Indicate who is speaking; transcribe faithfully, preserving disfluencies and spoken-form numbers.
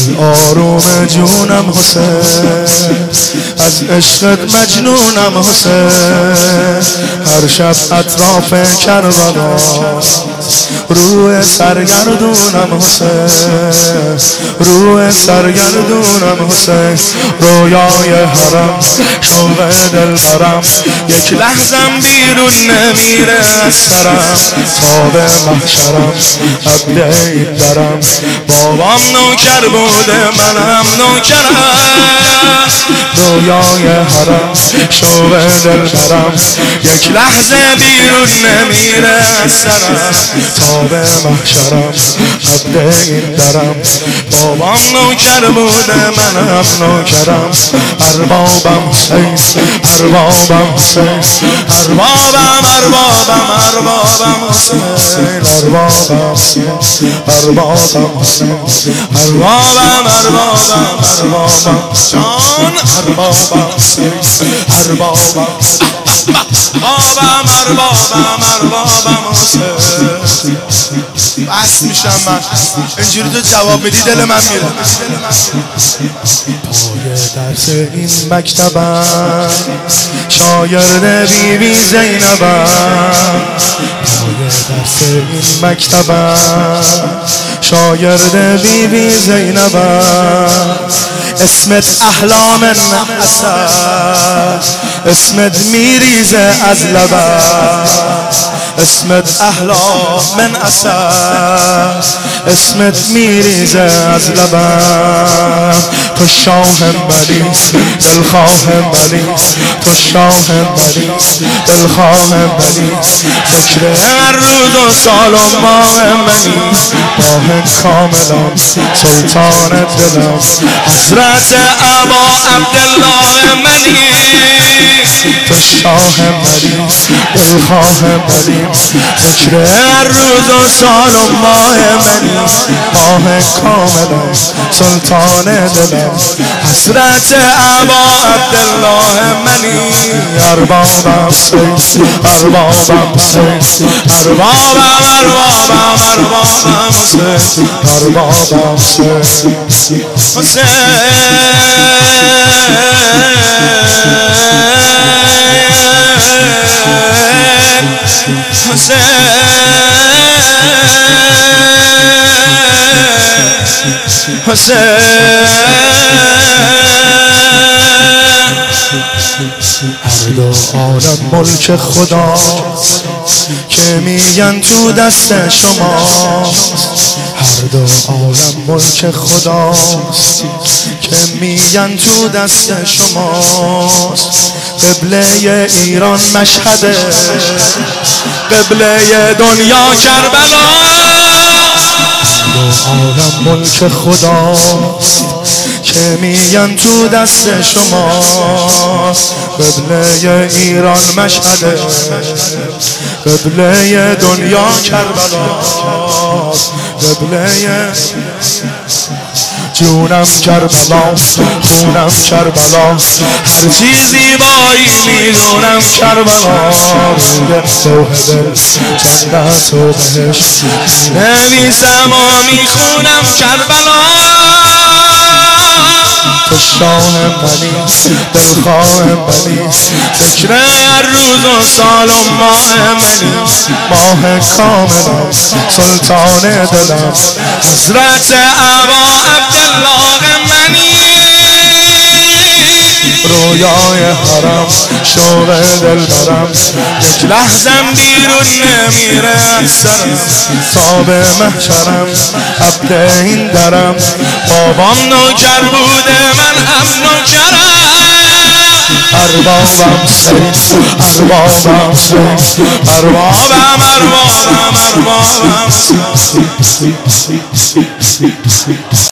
Speaker 1: آروم جونم حسین، از عشقت مجنونم حسین. هر شب اطراف کربلا روی سرگردونم حسین، روی سرگردونم حسین. رویای حرم شوق دلبرم، یک لحظم بیرون نمیره از سرم. تا به محشرم عبد این درم، بابام نوکر بوده منم نوکرم. رویای حرم شوق دلبرم، یک لحظه بیرون نمیره از سرم. تا به محشرم عبد این درم، بابام نوکر بوده منم نوکرم. اربابم حسین، اربابم حسین، اربابم اربابم اربابم حسین، اربابم اربابم حسین، اربابم اربابم اربابم جان، اربابم اربابم بابم اربابم اربابم حسین. بس میشم من اینجوری تو جواب بدی دل من میره. پای درس این مکتبم شاگرد بی بی زینبم، پای درس این مکتبم شاگرد بی بی زینبم. اسمت احلام اصل، اسمت میریزه از لبم، اسمت احلام من اصل، اسمت میریزه از لبم. تو شاه منی دلخواه منی، تو شاه منی دلخواه منی. فکر هر روز و سال و ماه منی، ماه کاملا سلطان دلم. حضرت ابا عبدالله منی، تو شاه منی دلخواه منی. فکر هر روز و سال و ماه منی، ماه کاملا سلطان دلم. حضرت ابا عبدالله منی، اربابم حسین، اربابم حسین، اربابم اربابم اربابم حسین، اربابم حسین حسین حسین حسین. هر دو عالم ملک خدا که میگن تو دست شماست، هر دو عالم ملک خداست که میگن تو دست شماست. قبله ایران مشهده، قبله دنیا کربلا. دو عالم ملک خداست که میگن تو دست شماست. قبله ایران مشهده، قبله دنیا کربلاست. قبله جونم کربلا، خونم کربلا، هر چیزی بایی میدونم کربلا. روی صحبه جنت و بهشت نویسم و میخونم کربلا. تو شاه منی دلخواه منی، فکر هر روز و سال و ماه منی، ماه کاملا سلطان دلم. حضرت ابا عبدالله منی، رویای حرم شوق دلبرم. یک لحظم بیرون نمیره از سرم، تا به محشرم عبد این درم. بابام نوکر بوده من هم نوکرم. اربابم حسین، اربابم حسین، اربابم اربابم اربابم.